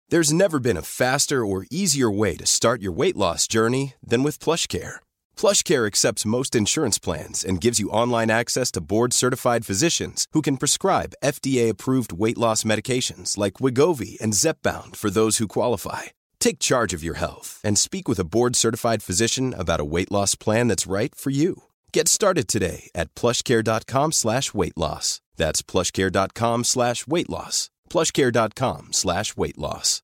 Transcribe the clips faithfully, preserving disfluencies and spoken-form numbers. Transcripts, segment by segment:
There's never been a faster or easier way to start your weight loss journey than with PlushCare. PlushCare accepts most insurance plans and gives you online access to board-certified physicians who can prescribe F D A-approved weight loss medications like Wegovy and Zepbound for those who qualify. Take charge of your health and speak with a board-certified physician about a weight loss plan that's right for you. Get started today at plushcare.com slash weight loss. That's plushcare.com slash weight loss. plushcare.com slash weight loss.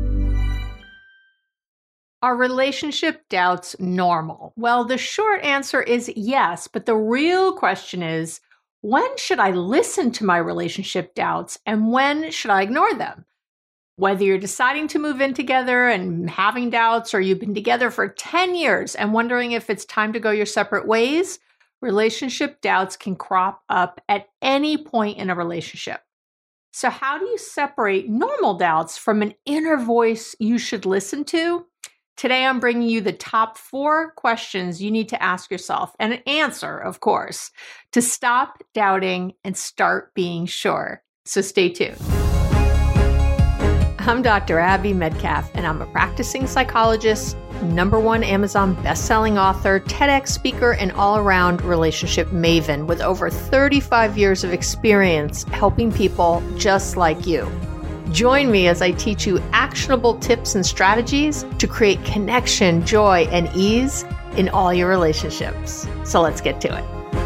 Are relationship doubts normal? Well, the short answer is yes, but the real question is, when should I listen to my relationship doubts and when should I ignore them? Whether you're deciding to move in together and having doubts, or you've been together for ten years and wondering if it's time to go your separate ways, relationship doubts can crop up at any point in a relationship. So how do you separate normal doubts from an inner voice you should listen to? Today, I'm bringing you the top four questions you need to ask yourself, and an answer, of course, to stop doubting and start being sure. So stay tuned. I'm Doctor Abby Medcalf, and I'm a practicing psychologist, number one Amazon bestselling author, TEDx speaker, and all-around relationship maven with over thirty-five years of experience helping people just like you. Join me as I teach you actionable tips and strategies to create connection, joy, and ease in all your relationships. So let's get to it.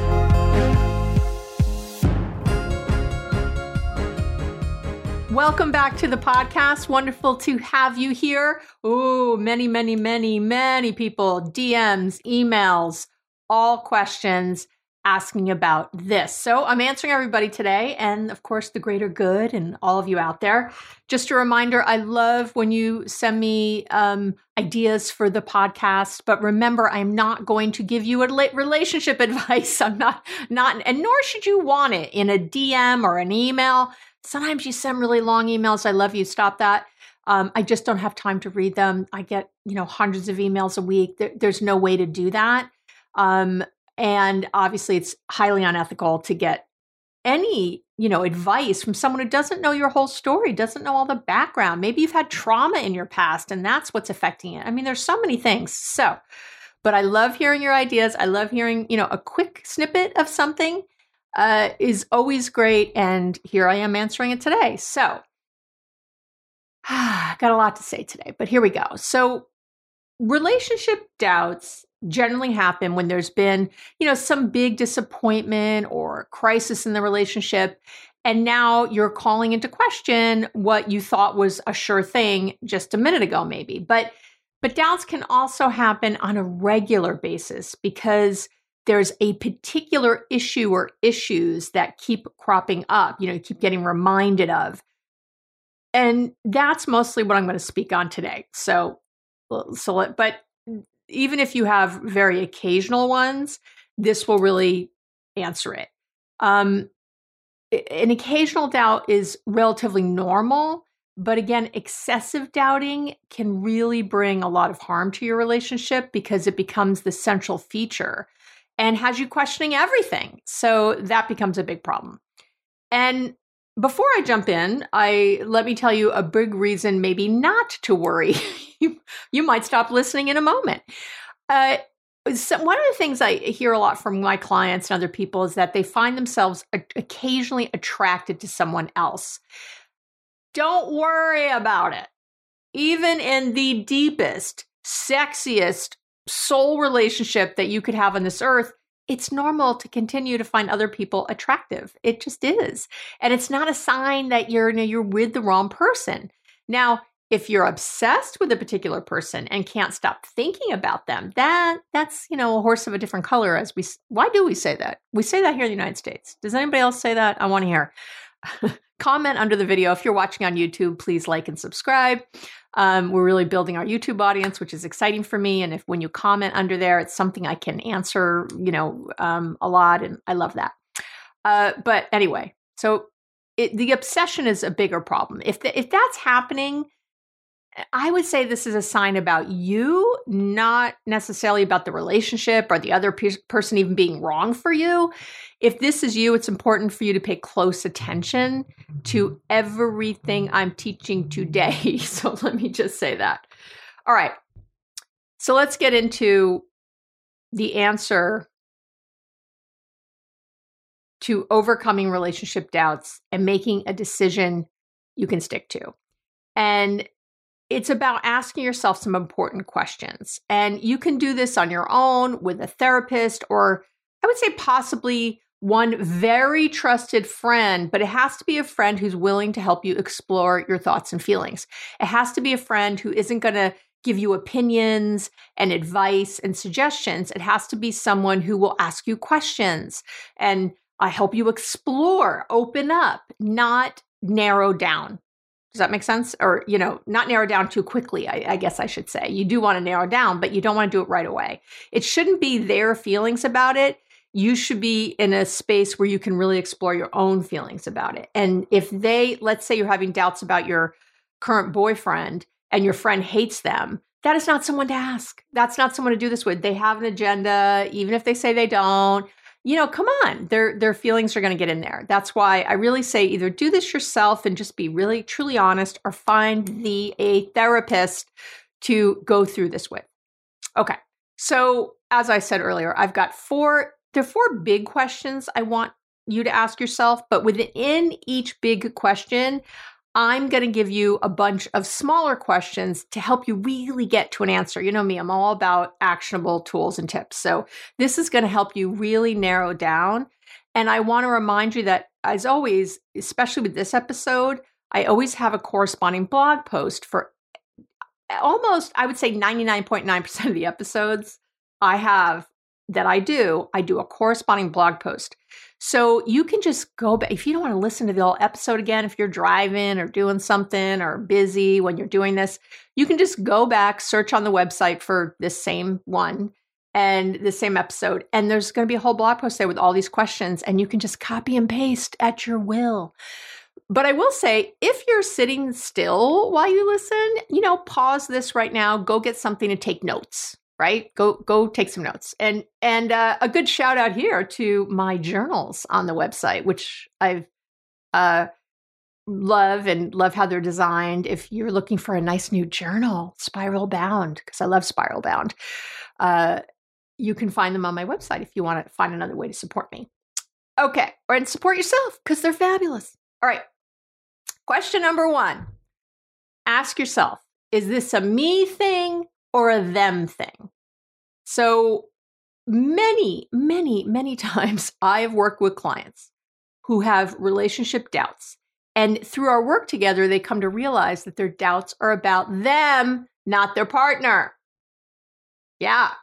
Welcome back to the podcast. Wonderful to have you here. Oh, many, many, many, many people, D Ms, emails, all questions asking about this. So I'm answering everybody today, and of course, the greater good and all of you out there. Just a reminder, I love when you send me um, ideas for the podcast, but remember, I'm not going to give you a relationship advice. I'm not, not, and nor should you want it in a D M or an email. Sometimes you send really long emails. I love you. Stop that. Um, I just don't have time to read them. I get, you know, hundreds of emails a week. There, there's no way to do that. Um, And obviously it's highly unethical to get any, you know, advice from someone who doesn't know your whole story, doesn't know all the background. Maybe you've had trauma in your past and that's what's affecting it. I mean, there's so many things. So, but I love hearing your ideas. I love hearing, you know, a quick snippet of something uh, is always great. And here I am answering it today. So, got a lot to say today, but here we go. So, relationship doubts generally happen when there's been, you know, some big disappointment or crisis in the relationship. And now you're calling into question what you thought was a sure thing just a minute ago, maybe. But, but doubts can also happen on a regular basis because there's a particular issue or issues that keep cropping up, you know, you keep getting reminded of. And that's mostly what I'm going to speak on today. So, so, let, but even if you have very occasional ones, this will really answer it. Um, an occasional doubt is relatively normal, but again, excessive doubting can really bring a lot of harm to your relationship because it becomes the central feature and has you questioning everything. So that becomes a big problem. And before I jump in, I let me tell you a big reason maybe not to worry. you, you might stop listening in a moment. Uh, so one of the things I hear a lot from my clients and other people is that they find themselves a- occasionally attracted to someone else. Don't worry about it. Even in the deepest, sexiest soul relationship that you could have on this earth, it's normal to continue to find other people attractive. It just is. And it's not a sign that you're, you know, you're with the wrong person. Now, if you're obsessed with a particular person and can't stop thinking about them, that that's, you know, a horse of a different color. As we, why do we say that? We say that here in the United States. Does anybody else say that? I want to hear. Comment under the video. If you're watching on YouTube, please like and subscribe. Um, we're really building our YouTube audience, which is exciting for me. And if when you comment under there, it's something I can answer, you know, um, a lot. And I love that. Uh, but anyway, so it, the obsession is a bigger problem. If the, if that's happening, I would say this is a sign about you, not necessarily about the relationship or the other pe- person even being wrong for you. If this is you, it's important for you to pay close attention to everything I'm teaching today. So let me just say that. All right. So let's get into the answer to overcoming relationship doubts and making a decision you can stick to. And it's about asking yourself some important questions. And you can do this on your own with a therapist, or I would say possibly one very trusted friend, but it has to be a friend who's willing to help you explore your thoughts and feelings. It has to be a friend who isn't going to give you opinions and advice and suggestions. It has to be someone who will ask you questions and I help you explore, open up, not narrow down. Does that make sense? Or, you know, not narrow down too quickly, I, I guess I should say. You do want to narrow down, but you don't want to do it right away. It shouldn't be their feelings about it. You should be in a space where you can really explore your own feelings about it. And if they, let's say you're having doubts about your current boyfriend and your friend hates them, that is not someone to ask. That's not someone to do this with. They have an agenda, even if they say they don't. You know, come on, their their feelings are going to get in there. That's why I really say either do this yourself and just be really, truly honest, or find the a therapist to go through this with. Okay, so as I said earlier, I've got four, there are four big questions I want you to ask yourself, but within each big question, I'm going to give you a bunch of smaller questions to help you really get to an answer. You know me, I'm all about actionable tools and tips. So this is going to help you really narrow down. And I want to remind you that, as always, especially with this episode, I always have a corresponding blog post for almost, I would say ninety-nine point nine percent of the episodes I have that I do, I do a corresponding blog post. So you can just go back. If you don't want to listen to the whole episode again, if you're driving or doing something or busy when you're doing this, you can just go back, search on the website for this same one and the same episode. And there's going to be a whole blog post there with all these questions, and you can just copy and paste at your will. But I will say, if you're sitting still while you listen, you know, pause this right now, go get something to take notes. Right? Go go take some notes. And and uh, a good shout out here to my journals on the website, which I've uh, love and love how they're designed. If you're looking for a nice new journal, Spiral Bound, because I love Spiral Bound, uh, you can find them on my website if you want to find another way to support me. Okay, or and support yourself because they're fabulous. All right. Question number one. Ask yourself, is this a me thing or a them thing? So many, many, many times I have worked with clients who have relationship doubts. And through our work together, they come to realize that their doubts are about them, not their partner. Yeah.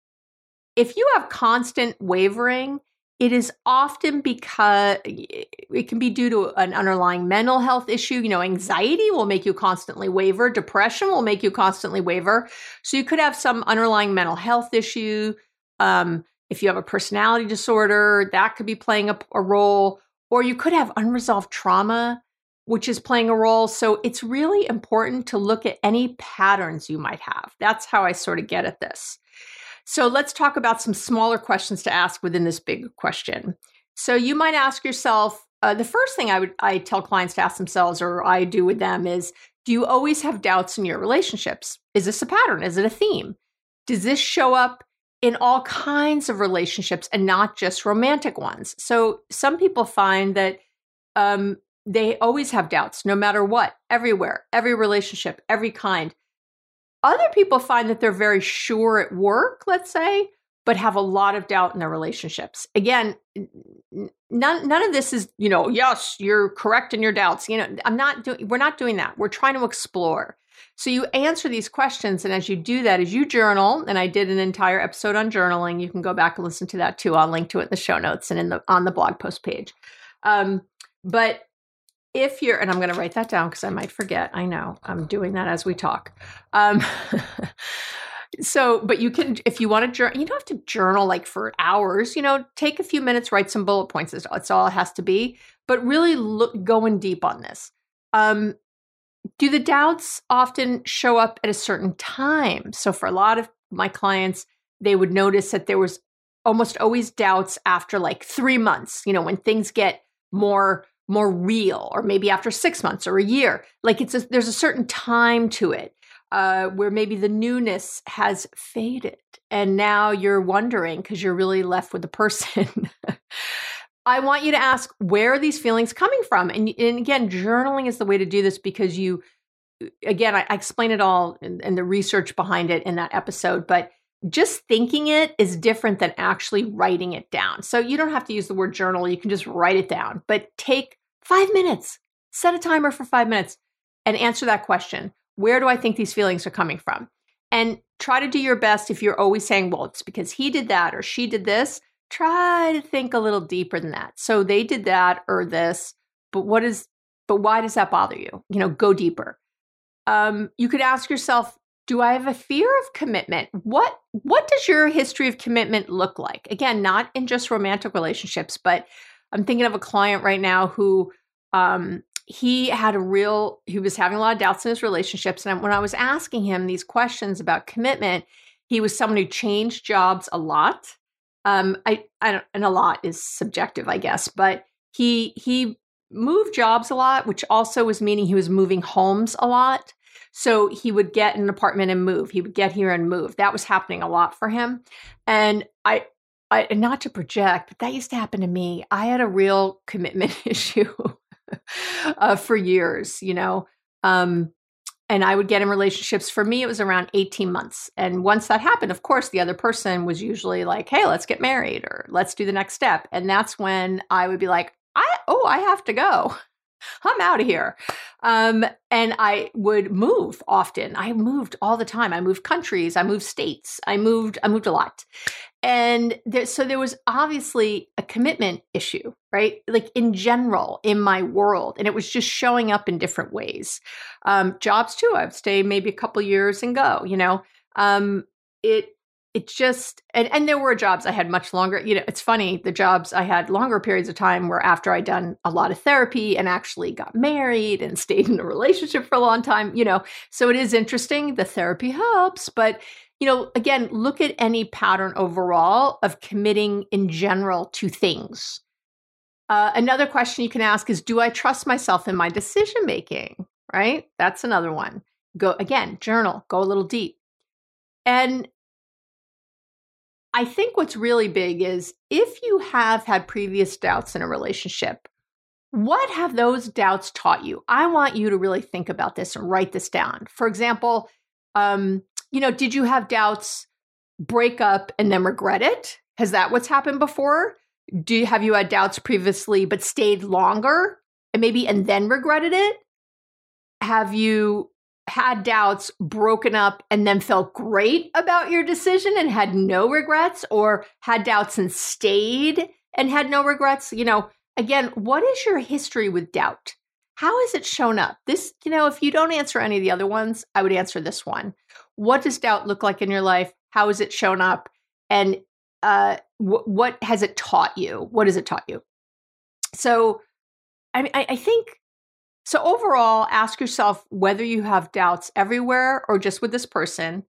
If you have constant wavering, it is often because it can be due to an underlying mental health issue. You know, anxiety will make you constantly waver. Depression will make you constantly waver. So you could have some underlying mental health issue. Um, if you have a personality disorder, that could be playing a, a role. Or you could have unresolved trauma, which is playing a role. So it's really important to look at any patterns you might have. That's how I sort of get at this. So let's talk about some smaller questions to ask within this big question. So you might ask yourself, uh, the first thing I would I tell clients to ask themselves, or I do with them, is, do you always have doubts in your relationships? Is this a pattern? Is it a theme? Does this show up in all kinds of relationships and not just romantic ones? So some people find that um, they always have doubts, no matter what, everywhere, every relationship, every kind. Other people find that they're very sure at work, let's say, but have a lot of doubt in their relationships. Again, none none of this is, you know, yes, you're correct in your doubts. You know, I'm not doing, we're not doing that. We're trying to explore. So you answer these questions, and as you do that, as you journal, and I did an entire episode on journaling, you can go back and listen to that too. I'll link to it in the show notes and in the on the blog post page. Um, but if you're, and I'm going to write that down because I might forget. I know I'm doing that as we talk. Um, so, but you can, if you want to journal, you don't have to journal like for hours, you know, take a few minutes, write some bullet points. That's all it has to be, but really look, going deep on this. Um, Do the doubts often show up at a certain time? So for a lot of my clients, they would notice that there was almost always doubts after like three months, you know, when things get more more real, or maybe after six months or a year. Like it's a, there's a certain time to it uh, where maybe the newness has faded, and now you're wondering because you're really left with the person. I want you to ask, where are these feelings coming from? And, and again, journaling is the way to do this, because you, again, I, I explain it all and the research behind it in that episode, but just thinking it is different than actually writing it down. So you don't have to use the word journal. You can just write it down, but take five minutes, set a timer for five minutes and answer that question. Where do I think these feelings are coming from? And try to do your best. If you're always saying, well, it's because he did that or she did this, try to think a little deeper than that. So they did that or this, but what is, but why does that bother you? You know, go deeper. Um, you could ask yourself, do I have a fear of commitment? What, what does your history of commitment look like? Again, not in just romantic relationships, but I'm thinking of a client right now who, um, he had a real, he was having a lot of doubts in his relationships. And when I was asking him these questions about commitment, he was someone who changed jobs a lot. Um, I, I don't, and a lot is subjective, I guess, but he, he moved jobs a lot, which also was meaning he was moving homes a lot. So he would get an apartment and move. He would get here and move. That was happening a lot for him. And I, I, and not to project, but that used to happen to me. I had a real commitment issue uh, for years, you know, um, and I would get in relationships. For me, it was around eighteen months. And once that happened, of course, the other person was usually like, hey, let's get married or let's do the next step. And that's when I would be like, I, oh, I have to go. I'm out of here. Um, and I would move often. I moved all the time. I moved countries. I moved states. I moved, I moved a lot. And there, so there was obviously a commitment issue, right? Like in general, in my world. And it was just showing up in different ways. Um, jobs too. I'd stay maybe a couple years and go, you know, um, it, it just, and, and there were jobs I had much longer, you know, it's funny, the jobs I had longer periods of time were after I'd done a lot of therapy and actually got married and stayed in a relationship for a long time, you know, so it is interesting. The therapy helps, but, you know, again, look at any pattern overall of committing in general to things. Uh, another question you can ask is, do I trust myself in my decision-making, right? That's another one. Go, again, journal, go a little deep. And I think what's really big is if you have had previous doubts in a relationship, what have those doubts taught you? I want you to really think about this and write this down. For example, um, you know, did you have doubts, break up and then regret it? Has that what's happened before? Do you, have you had doubts previously but stayed longer and maybe and then regretted it? Have you had doubts, broken up, and then felt great about your decision and had no regrets, or had doubts and stayed and had no regrets? You know, again, what is your history with doubt? How has it shown up? This, you know, if you don't answer any of the other ones, I would answer this one. What does doubt look like in your life? How has it shown up? And uh, wh- what has it taught you? What has it taught you? So, I mean, I, I think, so overall, ask yourself whether you have doubts everywhere or just with this person.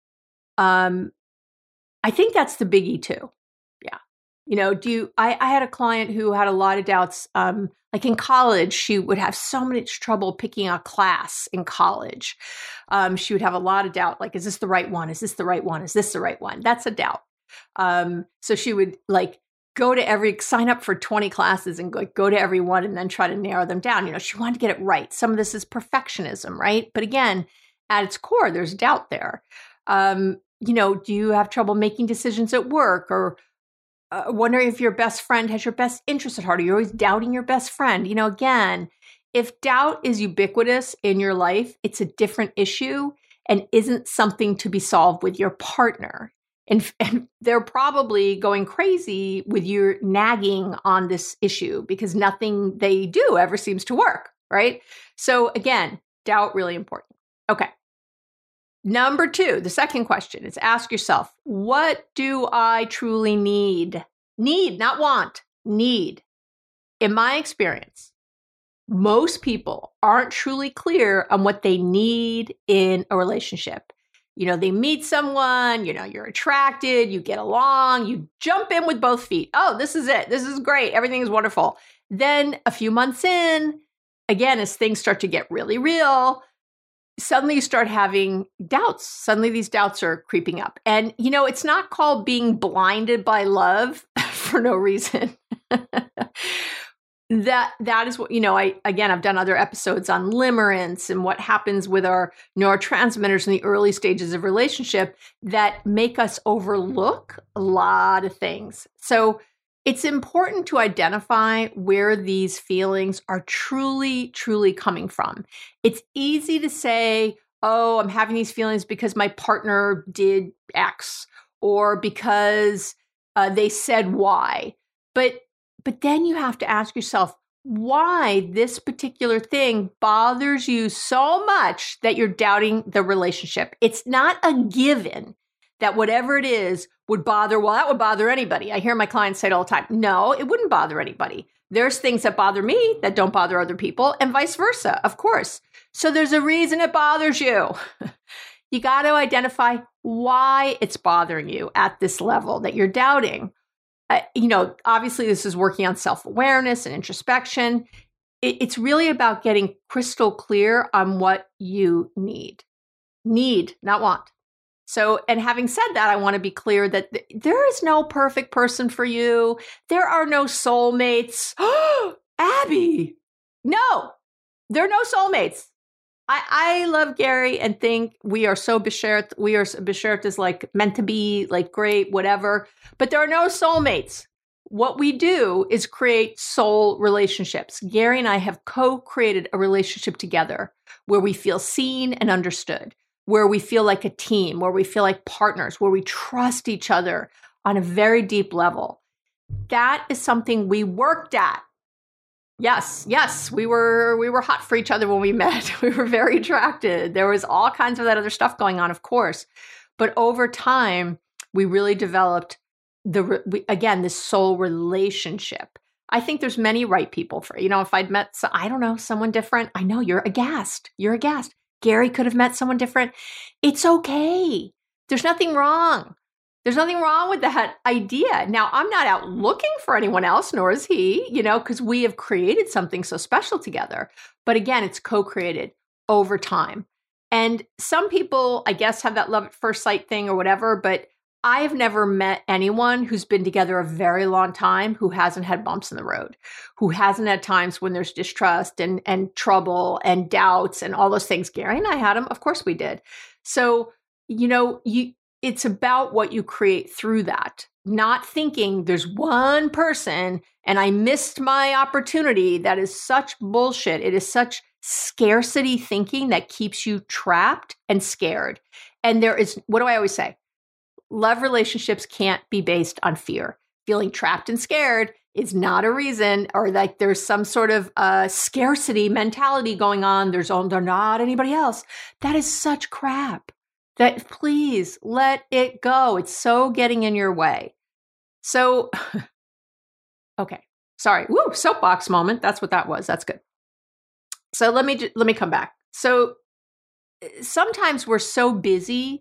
Um, I think that's the biggie too. Yeah. You know, do you, I, I had a client who had a lot of doubts. Um, like in college, she would have so much trouble picking a class in college. Um, she would have a lot of doubt. Like, is this the right one? Is this the right one? Is this the right one? That's a doubt. Um, so she would like, go to every, sign up for twenty classes and go, go to every one and then try to narrow them down. You know, she wanted to get it right. Some of this is perfectionism, right? But again, at its core, there's doubt there. Um, you know, do you have trouble making decisions at work, or uh, wondering if your best friend has your best interest at heart? Are you always doubting your best friend? You know, again, if doubt is ubiquitous in your life, it's a different issue and isn't something to be solved with your partner. And, and they're probably going crazy with you nagging on this issue because nothing they do ever seems to work, right? So again, doubt really important. Okay. Number two, the second question is ask yourself, what do I truly need? Need, not want, need. In my experience, Most people aren't truly clear on what they need in a relationship. You know, they meet someone, you know, you're attracted, you get along, you jump in with both feet. Oh, this is it. This is great. Everything is wonderful. Then a few months in, again, as things start to get really real, suddenly you start having doubts. Suddenly these doubts are creeping up. And, you know, it's not called being blinded by love for no reason. That that is what, you know, I again, I've done other episodes on limerence and what happens with our neurotransmitters in the early stages of relationship that make us overlook a lot of things. So it's important to identify where these feelings are truly, truly coming from. It's easy to say, oh, I'm having these feelings because my partner did X or because uh, they said Y. But But then you have to ask yourself why this particular thing bothers you so much that you're doubting the relationship. It's not a given that whatever it is would bother, well, that would bother anybody. I hear my clients say it all the time. No, it wouldn't bother anybody. There's things that bother me that don't bother other people and vice versa, of course. So there's a reason it bothers you. You got to identify why it's bothering you at this level that you're doubting. Uh, you know, obviously this is working on self-awareness and introspection. It, it's really about getting crystal clear on what you need. Need, not want. So, and having said that, I want to be clear that th- there is no perfect person for you. There are no soulmates. Abby, no, there are no soulmates. I, I love Gary and think we are so beshert. We are beshert is like meant to be, like great, whatever. But there are no soulmates. What we do is create soul relationships. Gary and I have co-created a relationship together where we feel seen and understood, where we feel like a team, where we feel like partners, where we trust each other on a very deep level. That is something we worked at. Yes, yes, we were we were hot for each other when we met. We were very attracted. There was all kinds of that other stuff going on, of course. But over time, we really developed the we, again this soul relationship. I think there's many right people for, you know, if I'd met, so, I don't know, someone different. I know you're aghast. You're aghast. Gary could have met someone different. It's okay. There's nothing wrong. There's nothing wrong with that idea. Now, I'm not out looking for anyone else, nor is he, you know, because we have created something so special together. But again, it's co-created over time. And some people, I guess, have that love at first sight thing or whatever, but I've never met anyone who's been together a very long time who hasn't had bumps in the road, who hasn't had times when there's distrust and, and trouble and doubts and all those things. Gary and I had them. Of course we did. So, you know, you, it's about what you create through that, not thinking there's one person and I missed my opportunity. That is such bullshit. It is such scarcity thinking that keeps you trapped and scared. And there is, what do I always say? Love relationships can't be based on fear. Feeling trapped and scared is not a reason, or like there's some sort of uh, scarcity mentality going on. There's, oh, they're not anybody else. That is such crap. That please let it go. It's so getting in your way. So, okay, sorry. Woo, soapbox moment. That's what that was. That's good. So let me let me come back. So sometimes we're so busy.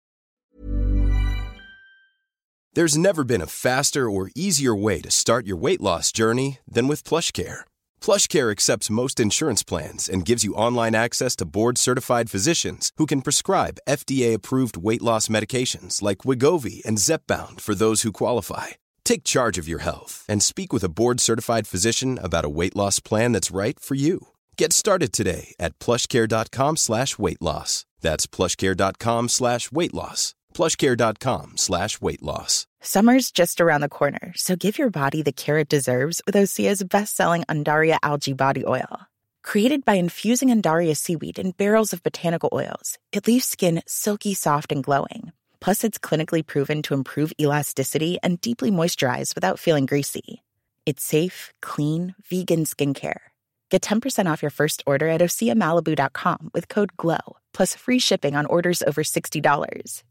There's never been a faster or easier way to start your weight loss journey than with PlushCare. PlushCare accepts most insurance plans and gives you online access to board-certified physicians who can prescribe F D A-approved weight loss medications like Wegovy and Zepbound for those who qualify. Take charge of your health and speak with a board-certified physician about a weight loss plan that's right for you. Get started today at plushcare.com slash weight loss. That's plushcare.com slash weight loss. plushcare.com slash weight loss. Summer's just around the corner, so give your body the care it deserves with Osea's best-selling Undaria Algae Body Oil. Created by infusing Undaria seaweed in barrels of botanical oils, it leaves skin silky soft and glowing. Plus, it's clinically proven to improve elasticity and deeply moisturize without feeling greasy. It's safe, clean, vegan skincare. Get ten percent off your first order at osea malibu dot com with code GLOW, plus free shipping on orders over sixty dollars.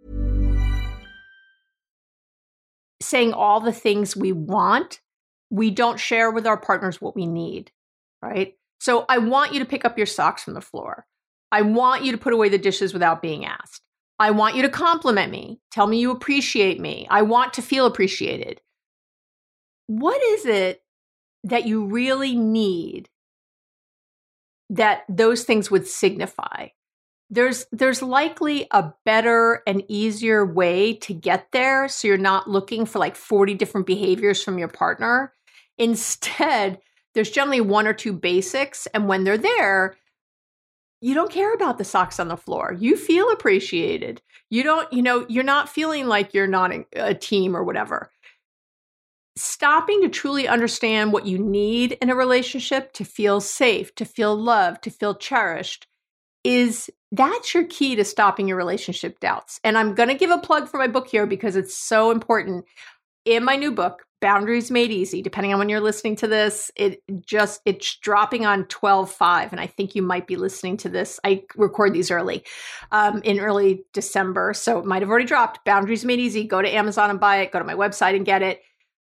Saying all the things we want, we don't share with our partners what we need, right? So I want you to pick up your socks from the floor. I want you to put away the dishes without being asked. I want you to compliment me. Tell me you appreciate me. I want to feel appreciated. What is it that you really need that those things would signify? There's there's likely a better and easier way to get there, so you're not looking for like forty different behaviors from your partner. Instead, there's generally one or two basics, and when they're there, you don't care about the socks on the floor. You feel appreciated. You don't, you know, you're not feeling like you're not a team or whatever. Stopping to truly understand what you need in a relationship to feel safe, to feel loved, to feel cherished is that's your key to stopping your relationship doubts. And I'm going to give a plug for my book here because it's so important. In my new book, Boundaries Made Easy, depending on when you're listening to this, it just, it's dropping on twelve five. And I think you might be listening to this. I record these early, um, in early December. So it might have already dropped. Boundaries Made Easy. Go to Amazon and buy it. Go to my website and get it.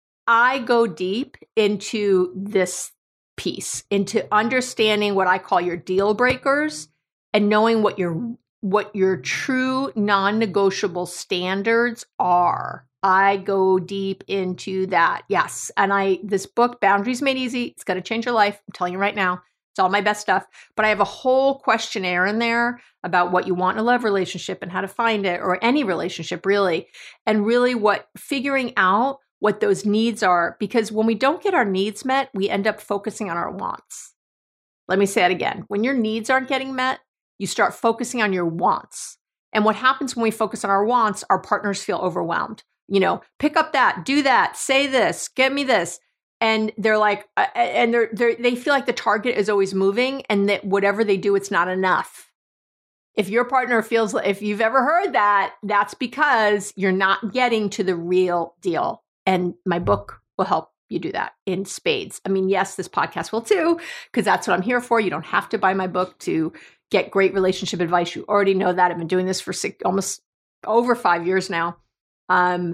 I go deep into this piece, into understanding what I call your deal breakers and knowing what your what your true non-negotiable standards are. I go deep into that. Yes. And I this book, Boundaries Made Easy, it's going to change your life. I'm telling you right now. It's all my best stuff. But I have a whole questionnaire in there about what you want in a love relationship and how to find it, or any relationship really. And really what figuring out what those needs are, because when we don't get our needs met, we end up focusing on our wants. Let me say it again. When your needs aren't getting met, you start focusing on your wants. And what happens when we focus on our wants, our partners feel overwhelmed. You know, pick up that, do that, say this, get me this. And they're like, uh, and they're, they're, they feel like the target is always moving and that whatever they do, it's not enough. If your partner feels, if you've ever heard that, that's because you're not getting to the real deal. And my book will help you do that in spades. I mean, yes, this podcast will too, because that's what I'm here for. You don't have to buy my book to get great relationship advice. You already know that. I've been doing this for six, almost over five years now. Um,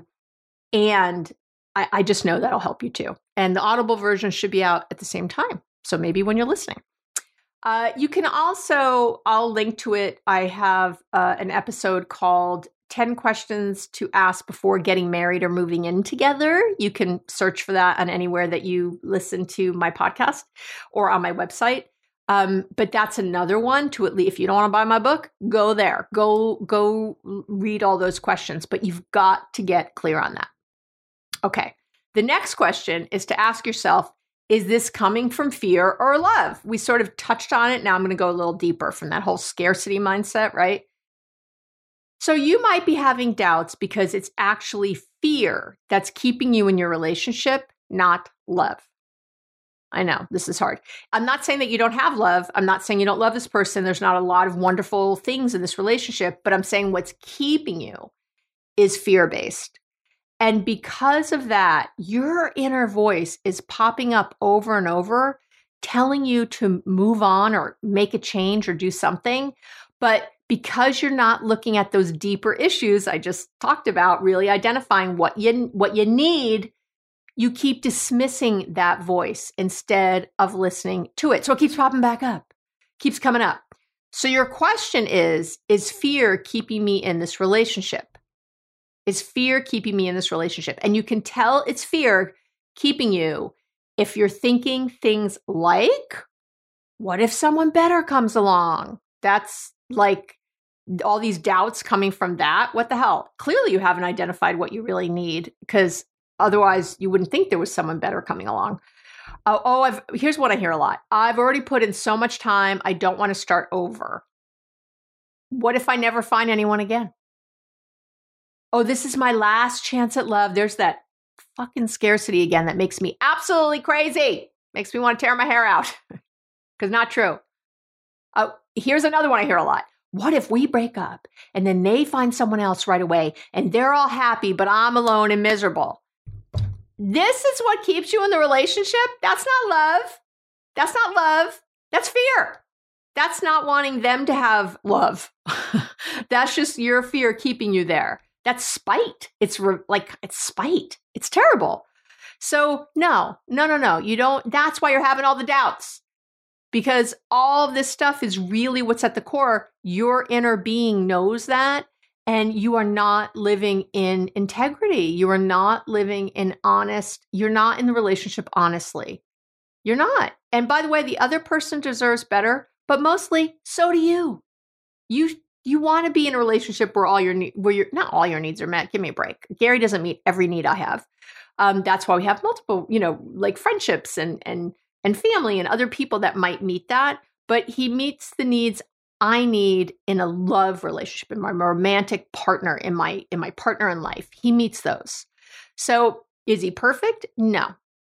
and I, I just know that'll help you too. And the Audible version should be out at the same time. So maybe when you're listening. Uh, you can also, I'll link to it. I have uh, an episode called ten questions to ask before getting married or moving in together. You can search for that on anywhere that you listen to my podcast or on my website. Um, but that's another one to at least, if you don't want to buy my book, go there, go, go read all those questions, but you've got to get clear on that. Okay. The next question is to ask yourself, is this coming from fear or love? We sort of touched on it. Now I'm going to go a little deeper from that whole scarcity mindset, right? So you might be having doubts because it's actually fear that's keeping you in your relationship, not love. I know this is hard. I'm not saying that you don't have love. I'm not saying you don't love this person. There's not a lot of wonderful things in this relationship, but I'm saying what's keeping you is fear-based. And because of that, your inner voice is popping up over and over, telling you to move on or make a change or do something. But because you're not looking at those deeper issues I just talked about, really identifying what you what you need, you keep dismissing that voice instead of listening to it. So it keeps popping back up, keeps coming up. So your question is, is fear keeping me in this relationship? Is fear keeping me in this relationship? And you can tell it's fear keeping you if you're thinking things like, what if someone better comes along? That's like all these doubts coming from that. What the hell? Clearly you haven't identified what you really need, because otherwise you wouldn't think there was someone better coming along. Uh, oh, I've, here's what I hear a lot. I've already put in so much time. I don't want to start over. What if I never find anyone again? Oh, this is my last chance at love. There's that fucking scarcity again that makes me absolutely crazy. Makes me want to tear my hair out. Because not true. Uh, here's another one I hear a lot. What if we break up and then they find someone else right away and they're all happy, but I'm alone and miserable? This is what keeps you in the relationship? That's not love. That's not love. That's fear. That's not wanting them to have love. That's just your fear keeping you there. That's spite. It's re- like, it's spite. It's terrible. So no, no, no, no. You don't, that's why you're having all the doubts. because all of this stuff is really what's at the core. Your inner being knows that, and you are not living in integrity. You are not living in honest, you're not in the relationship honestly. You're not. And by the way, the other person deserves better, but mostly so do you. You you want to be in a relationship where all your where your not all your needs are met. Give me a break. Gary doesn't meet every need I have. Um, that's why we have multiple, you know, like friendships and and and family and other people that might meet that. But he meets the needs I need in a love relationship, in my romantic partner, in my in my partner in life. He meets those. So is he perfect? No.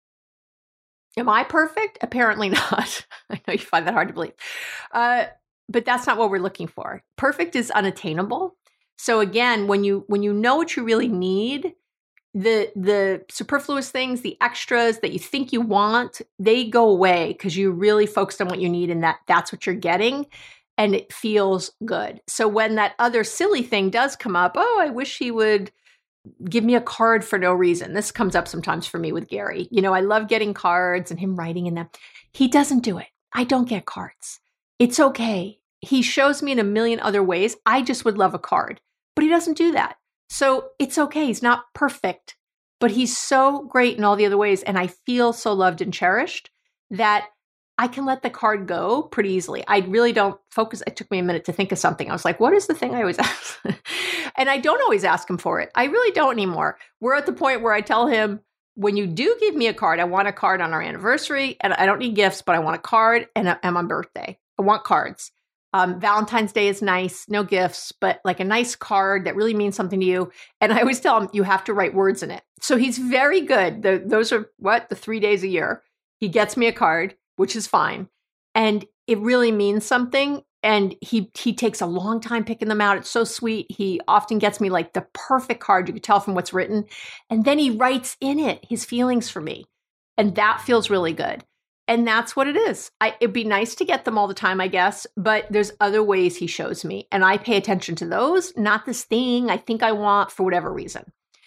Am I perfect? Apparently not. I know you find that hard to believe. Uh, but that's not what we're looking for. Perfect is unattainable. So again, when you when you know what you really need, the the superfluous things, the extras that you think you want, they go away because you really focused on what you need, and that that's what you're getting, and it feels good. So when that other silly thing does come up, oh, I wish he would give me a card for no reason. This comes up sometimes for me with Gary. You know, I love getting cards and him writing in them. He doesn't do it. I don't get cards. It's okay. He shows me in a million other ways. I just would love a card, but he doesn't do that. So it's okay. He's not perfect, but he's so great in all the other ways. And I feel so loved and cherished that I can let the card go pretty easily. I really don't focus. It took me a minute to think of something. I was like, what is the thing I always ask? And I don't always ask him for it. I really don't anymore. We're at the point where I tell him, when you do give me a card, I want a card on our anniversary, and I don't need gifts, but I want a card, and, and my birthday. I want cards. Um, Valentine's Day is nice, no gifts, but like a nice card that really means something to you. And I always tell him, you have to write words in it. So he's very good. The, those are what, the three days a year. He gets me a card, which is fine. And it really means something. And he he takes a long time picking them out. It's so sweet. He often gets me like the perfect card. You could tell from what's written. And then he writes in it his feelings for me. And that feels really good. And that's what it is. I, it'd be nice to get them all the time, I guess. But there's other ways he shows me. And I pay attention to those, not this thing I think I want for whatever reason.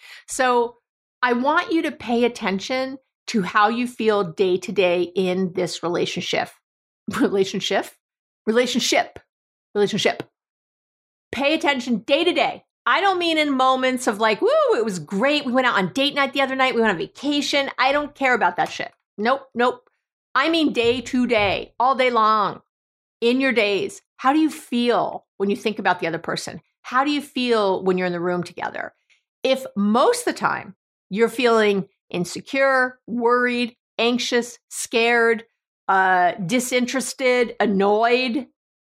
So I want you to pay attention to how you feel day to day in this relationship. Relationship? Relationship. Relationship. Pay attention day to day. I don't mean in moments of like, woo, it was great. We went out on date night the other night. We went on vacation. I don't care about that shit. Nope, nope. I mean day to day, all day long, in your days. How do you feel when you think about the other person? How do you feel when you're in the room together? If most of the time you're feeling insecure, worried, anxious, scared, uh, disinterested, annoyed,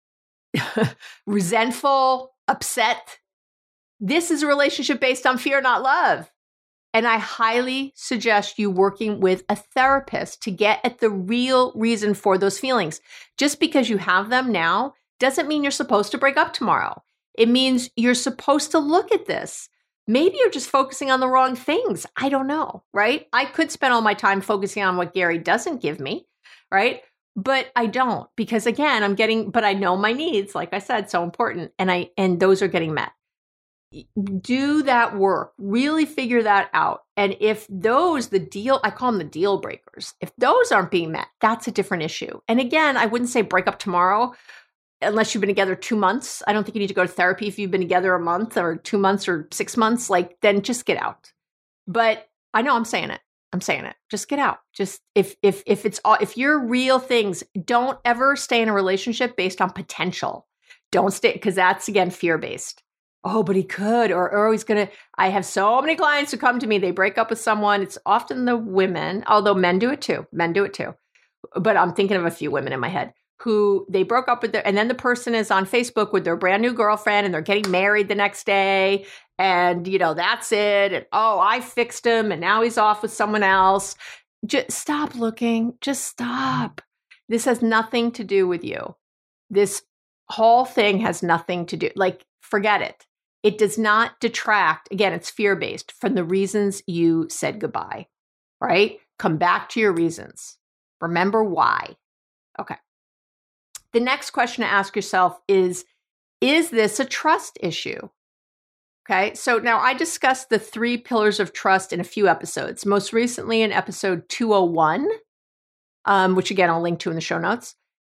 resentful, upset, this is a relationship based on fear, not love. And I highly suggest you working with a therapist to get at the real reason for those feelings. Just because you have them now doesn't mean you're supposed to break up tomorrow. It means you're supposed to look at this. Maybe you're just focusing on the wrong things. I don't know, right? I could spend all my time focusing on what Gary doesn't give me, right? But I don't, because again, I'm getting, but I know my needs, like I said, so important. And I, and those are getting met. Do that work, really figure that out. And if those, the deal, I call them the deal breakers. If those aren't being met, that's a different issue. And again, I wouldn't say break up tomorrow unless you've been together two months. I don't think you need to go to therapy if you've been together a month or two months or six months, like then just get out. But I know I'm saying it. I'm saying it. Just get out. Just if, if, if it's all, if you're real things, don't ever stay in a relationship based on potential. Don't stay, because that's again, fear-based. Oh, but he could, or, or he's going to, I have so many clients who come to me, they break up with someone. It's often the women, although men do it too. Men do it too. But I'm thinking of a few women in my head who they broke up with their, and then the person is on Facebook with their brand new girlfriend and they're getting married the next day. And, you know, that's it. And, oh, I fixed him and now he's off with someone else. Just stop looking. Just stop. This has nothing to do with you. This whole thing has nothing to do, like, forget it. It does not detract, again, it's fear-based, from the reasons you said goodbye, right? Come back to your reasons. Remember why. Okay. The next question to ask yourself is, is this a trust issue? Okay. So now I discussed the three pillars of trust in a few episodes, most recently in episode two oh one, um, which again, I'll link to in the show notes.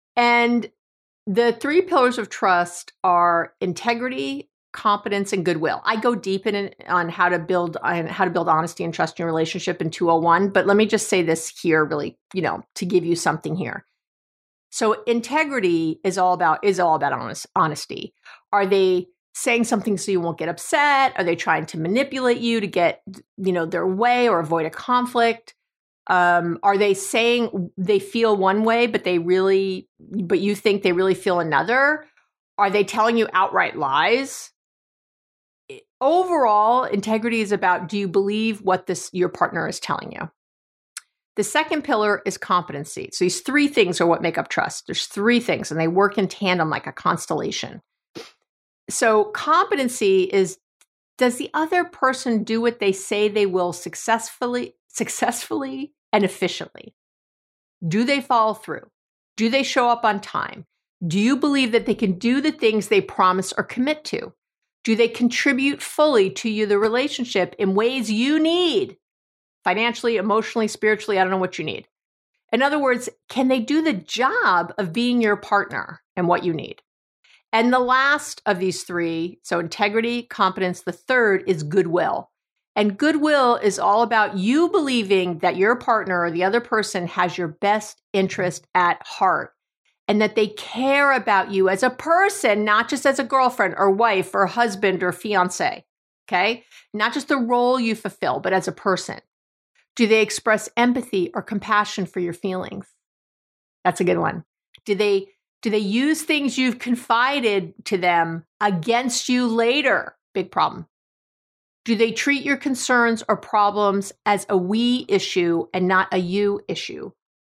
And the three pillars of trust are integrity, competence, and goodwill. I go deep in on how to build on how to build honesty and trust in your relationship in two oh one, but let me just say this here really, you know, to give you something here. So integrity is all about is all about honest, honesty. Are they saying something so you won't get upset? Are they trying to manipulate you to get, you know, their way or avoid a conflict? Um, are they saying they feel one way, but they really, but you think they really feel another? Are they telling you outright lies? Overall, integrity is about, do you believe what this your partner is telling you? The second pillar is competency. So these three things are what make up trust. There's three things, and they work in tandem like a constellation. So competency is, does the other person do what they say they will successfully, successfully and efficiently? Do they follow through? Do they show up on time? Do you believe that they can do the things they promise or commit to? Do they contribute fully to you, the relationship, in ways you need? Financially, emotionally, spiritually, I don't know what you need. In other words, can they do the job of being your partner and what you need? And the last of these three, so integrity, competence, the third is goodwill. And goodwill is all about you believing that your partner or the other person has your best interest at heart and that they care about you as a person, not just as a girlfriend or wife or husband or fiance, okay? Not just the role you fulfill, but as a person. Do they express empathy or compassion for your feelings? That's a good one. Do they do they use things you've confided to them against you later? Big problem. Do they treat your concerns or problems as a we issue and not a you issue?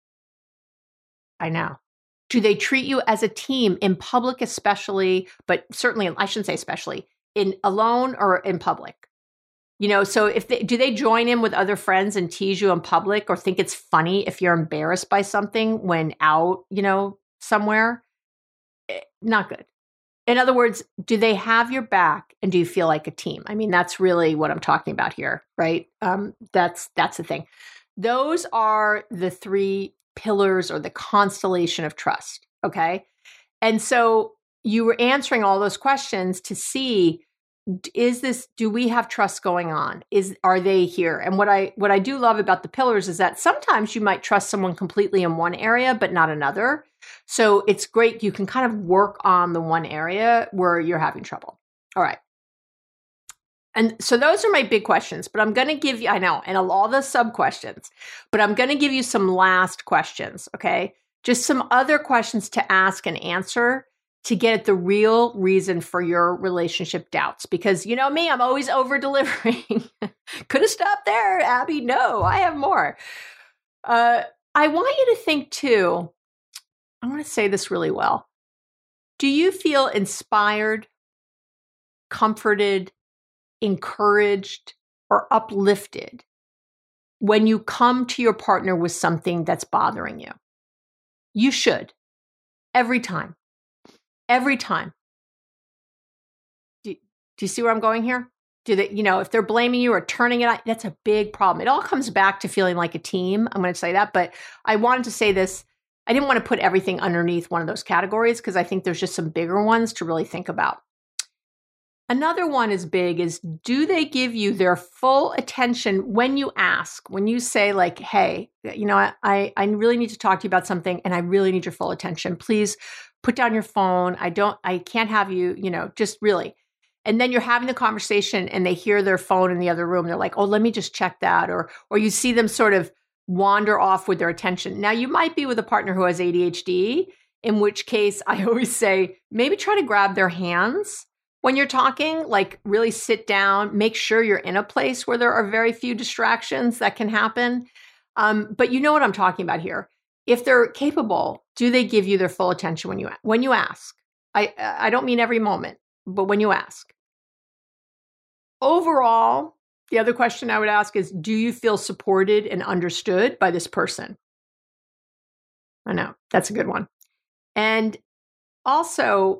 I know. Do they treat you as a team in public especially, but certainly, I shouldn't say especially, in alone or in public? You know, so if they, do they join in with other friends and tease you in public or think it's funny if you're embarrassed by something when out, you know, somewhere? Not good. In other words, do they have your back and do you feel like a team? I mean, that's really what I'm talking about here, right? Um, that's that's the thing. Those are the three pillars or the constellation of trust, okay? And so you were answering all those questions to see, is this, do we have trust going on? Is, are they here? And what I, what I do love about the pillars is that sometimes you might trust someone completely in one area, but not another. So it's great. You can kind of work on the one area where you're having trouble. All right. And so those are my big questions, but I'm going to give you, I know, and all the sub questions, but I'm going to give you some last questions. Okay. Just some other questions to ask and answer to get at the real reason for your relationship doubts. Because you know me, I'm always over delivering. Could have stopped there, Abby. No, I have more. Uh, I want you to think too, I want to say this really well. Do you feel inspired, comforted, encouraged, or uplifted when you come to your partner with something that's bothering you? You should. Every time. Every time. Do, do you see where I'm going here? Do they, you know, if they're blaming you or turning it on, that's a big problem. It all comes back to feeling like a team. I'm going to say that, but I wanted to say this. I didn't want to put everything underneath one of those categories because I think there's just some bigger ones to really think about. Another one is big is, do they give you their full attention when you ask, when you say like, hey, you know, I, I really need to talk to you about something and I really need your full attention. Please put down your phone. I don't, I can't have you, you know, just really. And then you're having the conversation and they hear their phone in the other room. They're like, oh, let me just check that. Or, or you see them sort of wander off with their attention. Now you might be with a partner who has A D H D, in which case I always say, maybe try to grab their hands when you're talking, like really sit down, make sure you're in a place where there are very few distractions that can happen. Um, but you know what I'm talking about here. If they're capable, do they give you their full attention when you when you ask? I I don't mean every moment, but when you ask. Overall, the other question I would ask is, do you feel supported and understood by this person? I know, that's a good one. And also,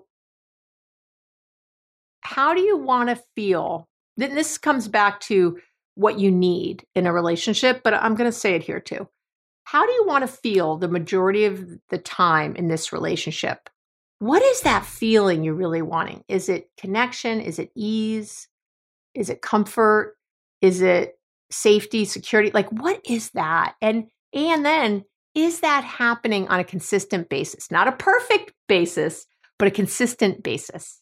how do you want to feel? This comes back to what you need in a relationship, but I'm going to say it here too. how do you want to feel the majority of the time in this relationship? What is that feeling you're really wanting? Is it connection? Is it ease? Is it comfort? Is it safety, security? Like, what is that? And, and then, is that happening on a consistent basis? Not a perfect basis, but a consistent basis.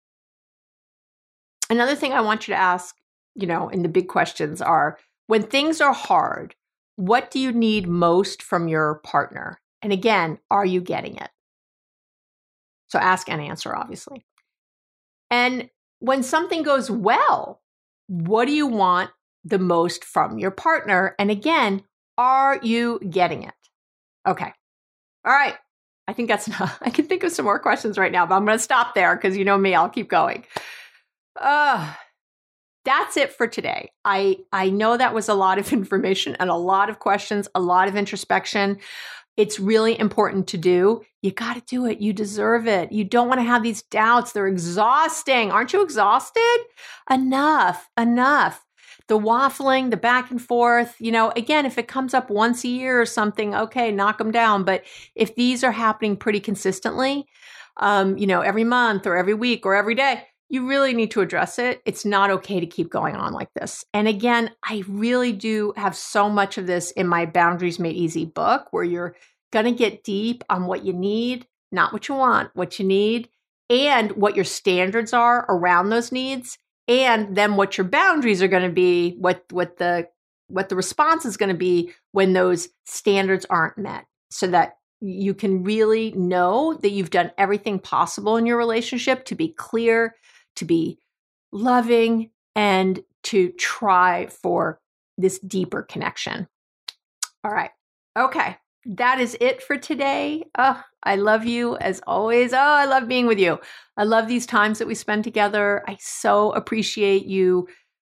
Another thing I want you to ask, you know, in the big questions are, when things are hard, what do you need most from your partner? And again, are you getting it? So ask and answer, obviously. And when something goes well, what do you want the most from your partner? And again, are you getting it? Okay. All right. I think that's enough. I can think of some more questions right now, but I'm going to stop there because you know me, I'll keep going. Uh, that's it for today. I, I know that was a lot of information and a lot of questions, a lot of introspection. It's really important to do. You got to do it. You deserve it. You don't want to have these doubts. They're exhausting. Aren't you exhausted? Enough, enough. The waffling, the back and forth, you know, again, if it comes up once a year or something, okay, knock them down. But if these are happening pretty consistently, um, you know, every month or every week or every day, you really need to address it. It's not okay to keep going on like this. And again, I really do have so much of this in my Boundaries Made Easy book, where you're going to get deep on what you need, not what you want, what you need, and what your standards are around those needs, and then what your boundaries are going to be, what, what the, what the response is going to be when those standards aren't met, so that you can really know that you've done everything possible in your relationship to be clear, to be loving, and to try for this deeper connection. All right. Okay. That is it for today. Oh, I love you as always. Oh, I love being with you. I love these times that we spend together. I so appreciate you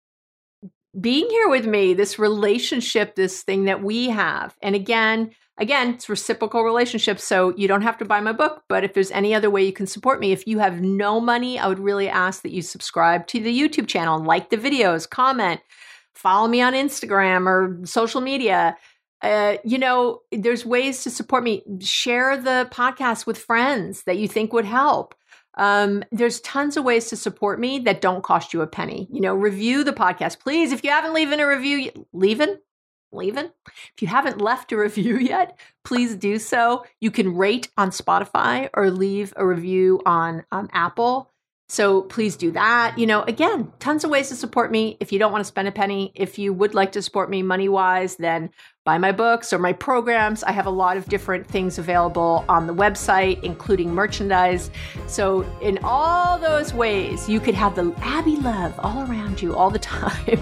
being here with me, this relationship, this thing that we have. And again, Again, it's reciprocal relationships, so you don't have to buy my book, but if there's any other way you can support me, if you have no money, I would really ask that you subscribe to the YouTube channel, like the videos, comment, follow me on Instagram or social media. Uh, you know, there's ways to support me. Share the podcast with friends that you think would help. Um, there's tons of ways to support me that don't cost you a penny. You know, review the podcast, please. If you haven't leaving a review, leaving? Leaving. If you haven't left a review yet, please do so. You can rate on Spotify or leave a review on um, Apple. So please do that. You know, again, tons of ways to support me. If you don't want to spend a penny, if you would like to support me money-wise, then buy my books or my programs. I have a lot of different things available on the website, including merchandise. So in all those ways, you could have the Abby love all around you all the time,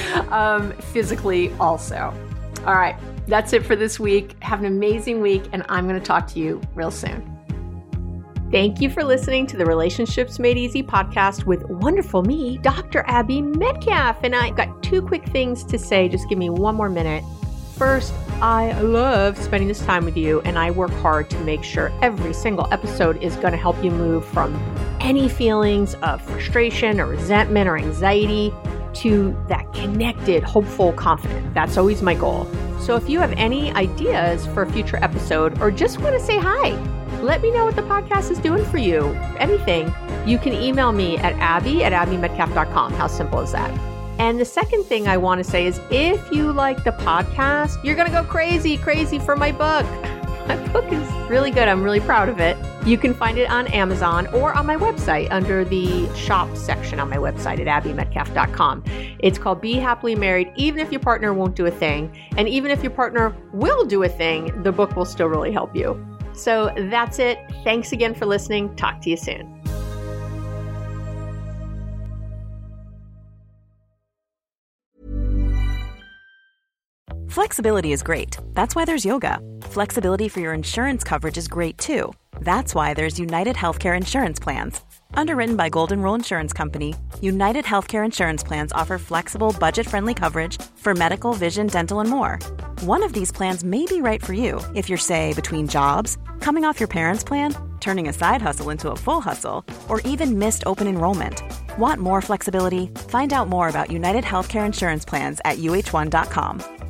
um, physically also. All right, that's it for this week. Have an amazing week, and I'm going to talk to you real soon. Thank you for listening to the Relationships Made Easy podcast with wonderful me, Doctor Abby Medcalf. And I've got two quick things to say. Just give me one more minute. First, I love spending this time with you, and I work hard to make sure every single episode is going to help you move from any feelings of frustration or resentment or anxiety to that connected, hopeful, confident. That's always my goal. So if you have any ideas for a future episode or just want to say hi, let me know what the podcast is doing for you. Anything, you can email me at abby at abby medcalf dot com. How simple is that? And the second thing I want to say is, if you like the podcast, you're going to go crazy, crazy for my book. My book is really good. I'm really proud of it. You can find it on Amazon or on my website under the shop section on my website at abby medcalf dot com. It's called Be Happily Married, Even If Your Partner Won't Do a Thing. And even if your partner will do a thing, the book will still really help you. So that's it. Thanks again for listening. Talk to you soon. Flexibility is great. That's why there's yoga. Flexibility for your insurance coverage is great too. That's why there's United Healthcare Insurance Plans. Underwritten by Golden Rule Insurance Company, United Healthcare Insurance Plans offer flexible, budget-friendly coverage for medical, vision, dental, and more. One of these plans may be right for you if you're, say, between jobs, coming off your parents' plan, turning a side hustle into a full hustle, or even missed open enrollment. Want more flexibility? Find out more about United Healthcare Insurance Plans at U H one dot com.